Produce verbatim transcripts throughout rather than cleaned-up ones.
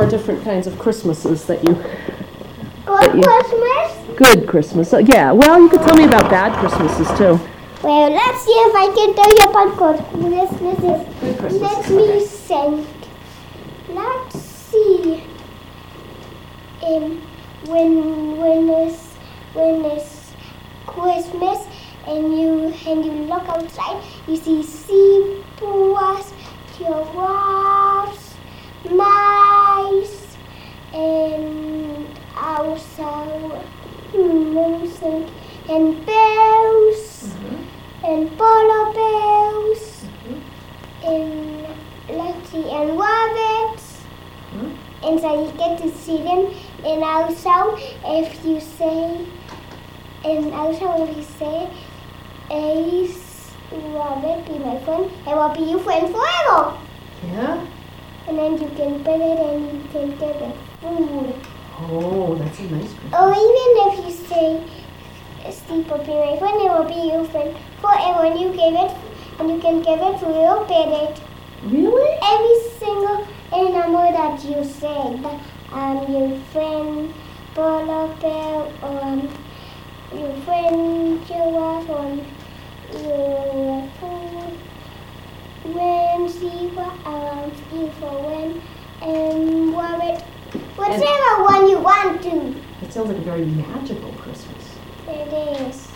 different kinds of Christmases that you... Good you, Christmas? Good Christmas. Uh, yeah, well, you could tell me about bad Christmases, too. Well, let's see if I can tell you about good Christmases. Good Christmases. Let me think. Let's see. Um, when when it's when it's Christmas and you and you look outside, you see zebras, giraffes, mice, and also hmm, let me think, and bears, mm-hmm. and polar bears, mm-hmm. and let's see, and rabbits. Mm-hmm. And so you get to see them. And also, if you say, and also if you say, Ace Rabbit, be my friend, I will be your friend forever. Yeah? And then you can pet it and you can give it food. Oh, that's a nice Christmas. Or even if you say, Steve will be my friend, I will be your friend forever. And you give it, and you can give it food or pet it. Really? Every single animal that you say, that, um, your friend polar bear, or um, your friend giraffe, or your food, when zebra, around you for when, and rabbit, whichever one you want to. It sounds like a very magical Christmas. It is.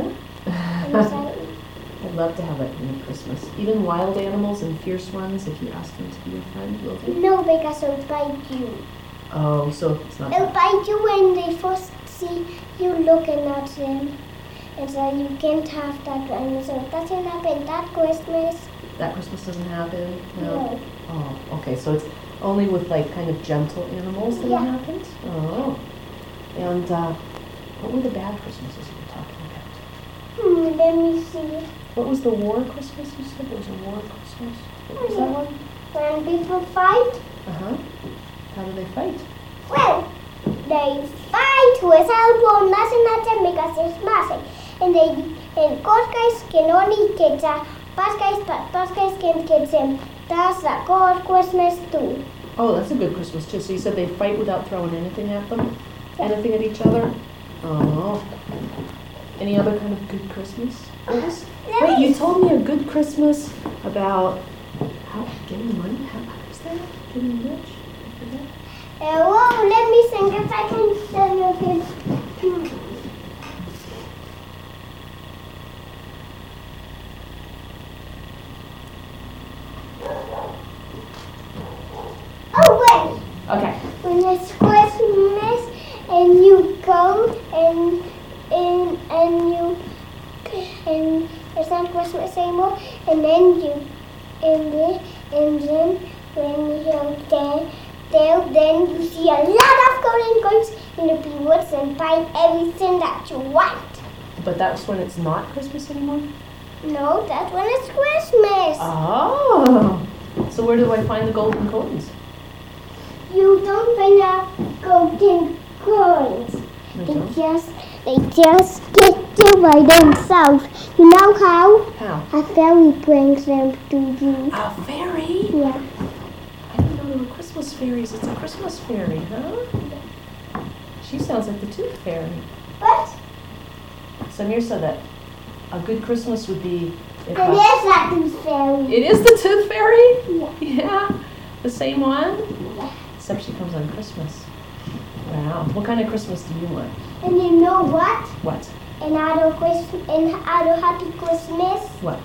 Yeah? I'd love to have that kind of Christmas. Even wild animals and fierce ones, if you ask them to be your friend, will they? No, because they'll bite you. Oh, so it's not They'll that. bite you when they first see you looking at them. And so you can't have that one. So it doesn't happen that Christmas. That Christmas doesn't happen? No. No. Oh, okay. So it's only with like kind of gentle animals that Yeah. it happens? Oh. And uh, what were the bad Christmases you were talking about? Hmm, let me see. What was the war Christmas you said? There was a war Christmas? What was that one? When people fight, Uh-huh. How do they fight? well, they fight without one nothing at them because it's massive. And they and good guys can only get that. Bad guys, but bad guys can get them. That's a good Christmas too. Oh, that's a good Christmas too. So you said they fight without throwing anything at them? Anything at each other? Oh. Any other kind of good Christmas? Yes. Wait, you told me a good Christmas about how getting money. How, how is that? Getting rich? Uh, well, let me think if I can tell you again. Hmm. Oh, wait. Okay. When it's Christmas and you go and and and you and it's not Christmas anymore, and then you and then and then when you're there, there then you see a lot of golden coins in the big woods and buy everything that you want. But that's when it's not Christmas anymore? No, that's when it's Christmas. Oh. So where do I find the golden coins? You don't find out golden coins. I They don't. just they just get there by themselves. You know how? How? A fairy brings them to you. A fairy? Yeah. I didn't know there were Christmas fairies. It's a Christmas fairy, huh? She sounds like the Tooth Fairy. What? Samir said that a good Christmas would be if It a- is that tooth fairy. It is the Tooth Fairy? Yeah. Yeah. The same one? Yeah. Except she comes on Christmas. Wow. What kind of Christmas do you want? And you know what? What? Another Christmas, another happy Christmas. What?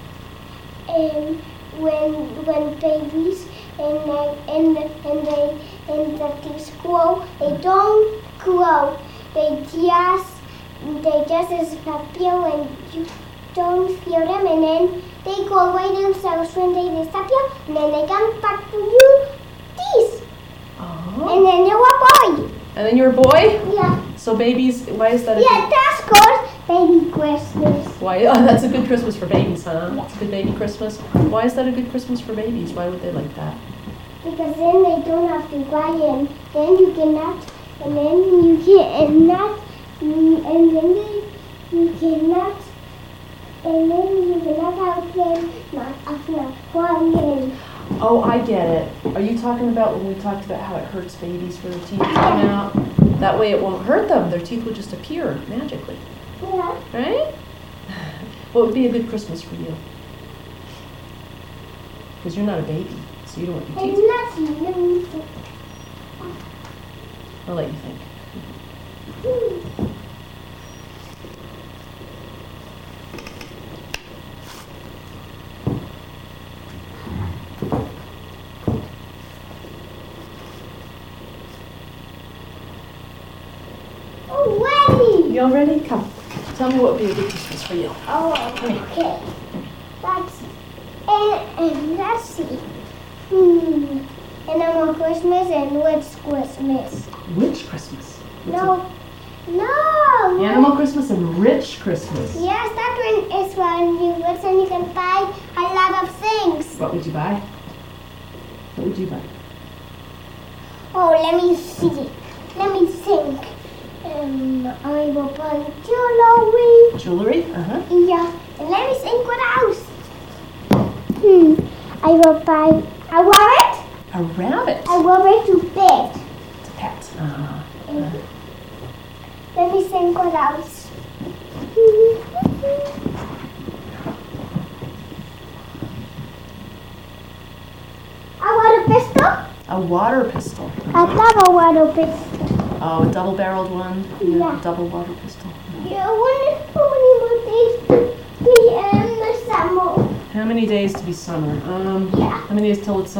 And when when babies and they and and they and the things grow, they don't grow. They just they just disappear when you don't feel them, and then they go away themselves when they disappear, and then they come back to you. These, Oh. and then you're a boy. And then you're a boy? Yeah. So babies, why is that a Yeah, that's called baby Christmas. Why? Oh, that's a good Christmas for babies, huh? Yeah. It's a good baby Christmas. Why is that a good Christmas for babies? Why would they like that? Because then they don't have to cry, and then you cannot, and then you cannot, mm, and then they, you cannot, and then you cannot help them not of not crying. Oh, I get it. Are you talking about when we talked about how it hurts babies for their teeth to come out? That way it won't hurt them. Their teeth will just appear magically. Yeah. Right? What would be a good Christmas for you? Because you're not a baby, so you don't want your teeth. And nothing. Let me think. I'll let you think. Hmm. Oh, ready. You all ready? Come. Tell me what would be a good Christmas for you. Oh, okay. That's and, and let's see. Hmm. Animal Christmas and which Christmas? Which Christmas? What's No. No. it? Animal Christmas and Rich Christmas. Yes, that one is when you listen. You can buy a lot of things. What would you buy? What would you buy? Oh, let me see. Let me think. Um, I will buy jewelry. Jewelry? Uh-huh. Yeah. And let me think what else. Hmm. I will buy a rabbit. A rabbit. A rabbit to bed. It's a pet. Uh-huh. And let me think what else. A water pistol. A water pistol. I love a water pistol. Oh, a double-barreled one. Yeah. Double water pistol. Yeah, I wonder how many more days to be in the summer. How many days to be summer? Um, Yeah. how many days till it's